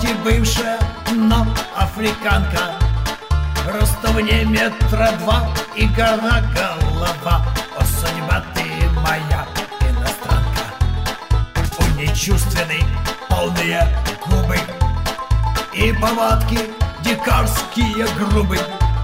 хоть и бывшая, но африканка. Ростом не метра два и гора голова. О, судьба ты моя, иностранка. У ней чувственные полные губы и повадки дикарские грубы.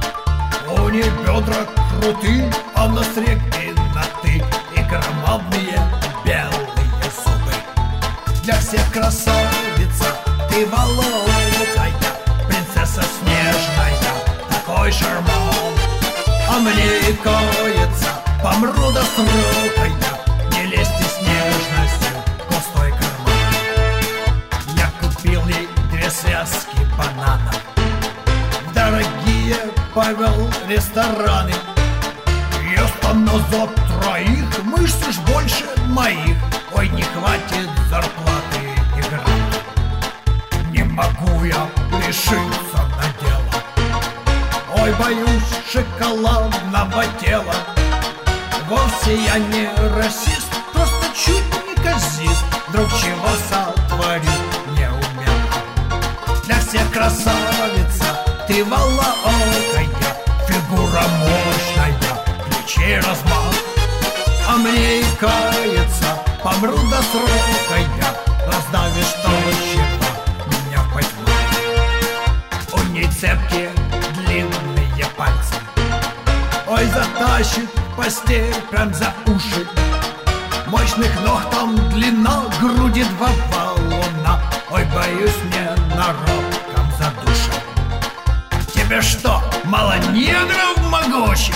У ней бедра крутые, а на сребреноты и громадные белые зубы. Для всех красавица ты волокая, принцесса снежная, такой шарман. А мне и кается, помру до срока я, не лезьте с нежностью в пустой карман. Я купил ей 2 связки бананов, дорогие повел рестораны. Ест она за 3, мышц ж больше моих. Ой, не хватит зарплаты и гранта. Не могу я решиться на дело. Ой, боюсь шоколадного тела. Вовсе я не расист, просто чуть не казист. Вдруг чего сотворю неумело. Для всех красавица ты волокая, фигура мощная, плечи размах. А мне и кается, помру до срока я, раздавишь точно меня в потьмах. У ней цепкие длинные пальцы, ой, затащит постель прям за уши. Мощных ног там длина, груди 2 валуна. Ой, боюсь, ненароком задушит. Тебе что, мало негров могучих?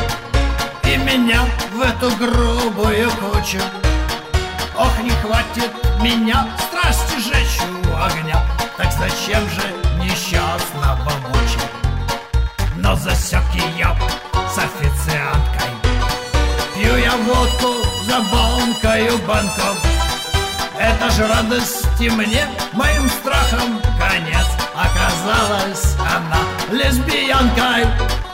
И меня в эту грубую кучу. Ох, не хватит меня страсти жечь у огня. Так зачем же несчастного мучить? Но засек я с официанткой. Пью я водку за банкою банков. Это ж радости мне, моим страхом конец. Оказалась она лесбиянкой.